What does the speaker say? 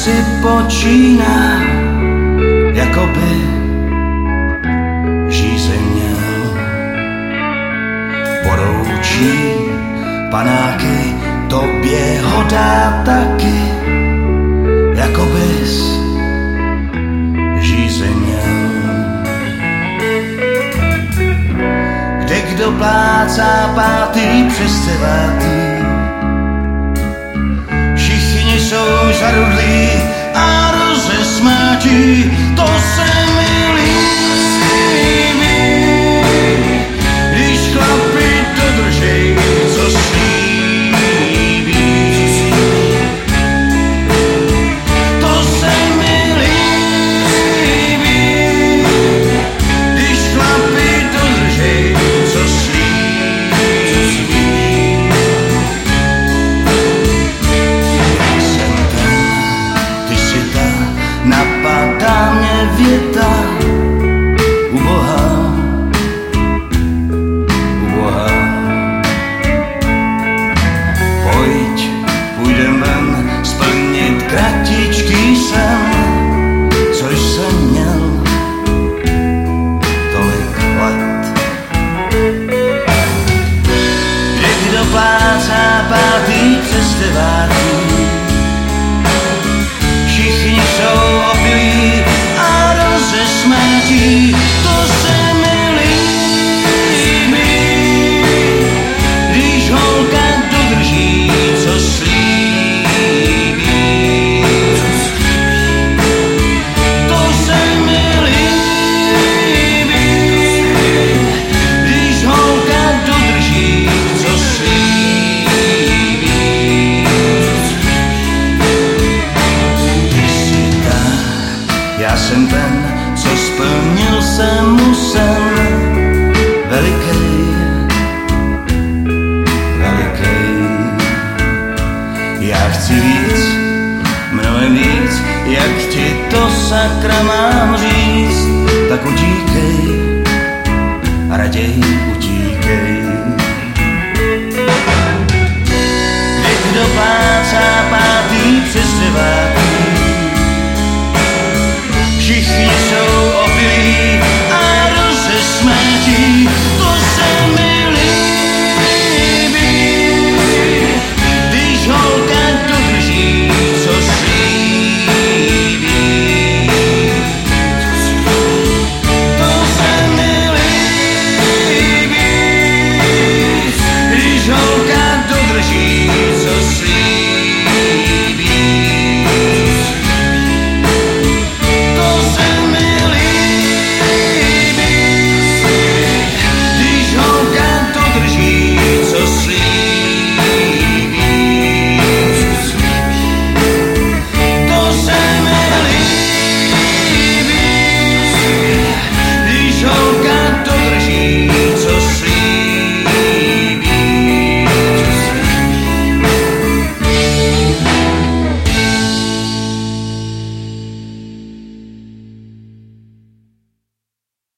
si počíná, jakoby žízeň měl. Poroučí panáky tobě ho dá taky, jakobys žízeň měl. Kde kdo plácá pátý přes devátý, všichni jsou zarudlí a rozesmátí, to se mi líbí, když chlapi dodržej, co slíbí. To se mi líbí, když chlapi dodržej, co slíbí. Jak jsem ten, ty si ta, napadá mě věta, ubohá, ubohá. Pojď, půjdem ven, splnit kratičký sen, což jsem měl tolik let. Kde kdo plácá pátý přes devátý, všichni jsou opilí a rozesmátí, to se mi líbí, když holka dodrží, co slíbí. To se mi líbí, když holka dodrží, co slíbí. Ty jsi ta, já jsem ten, co splnil jsem mu sen, velikej, velikej. Já chci víc, mnohem víc, jak ti to sakra mám říct, tak utíkej, raději utíkej. Kdo plácá pátý přes devátý, všichni